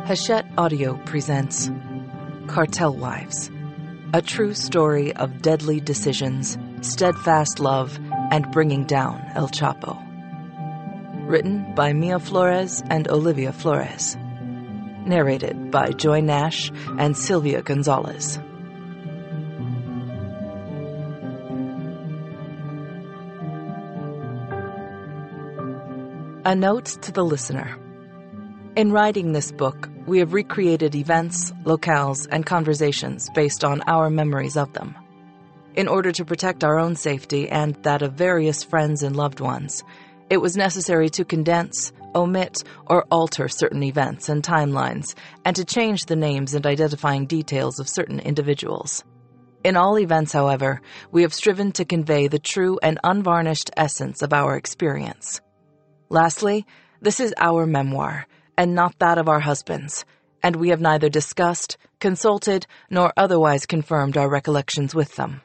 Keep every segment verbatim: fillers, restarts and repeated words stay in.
Hachette Audio presents Cartel Wives, a true story of deadly decisions, steadfast love, and bringing down El Chapo. Written by Mia Flores and Olivia Flores. Narrated by Joy Nash and Sylvia Gonzalez. A note to the listener. In writing this book, we have recreated events, locales, and conversations based on our memories of them. In order to protect our own safety and that of various friends and loved ones, it was necessary to condense, omit, or alter certain events and timelines, and to change the names and identifying details of certain individuals. In all events, however, we have striven to convey the true and unvarnished essence of our experience. Lastly, this is our memoir, and not that of our husbands, and we have neither discussed, consulted, nor otherwise confirmed our recollections with them.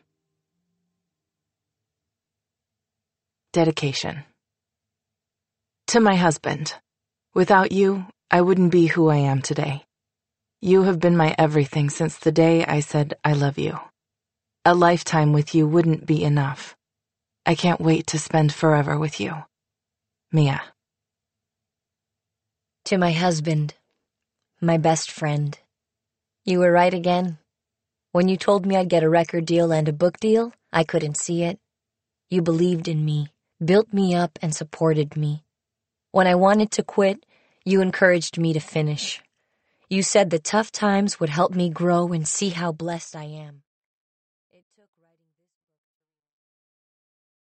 Dedication. To my husband. Without you, I wouldn't be who I am today. You have been my everything since the day I said I love you. A lifetime with you wouldn't be enough. I can't wait to spend forever with you. Mia. To my husband, my best friend. You were right again. When you told me I'd get a record deal and a book deal, I couldn't see it. You believed in me, built me up, and supported me. When I wanted to quit, you encouraged me to finish. You said the tough times would help me grow and see how blessed I am.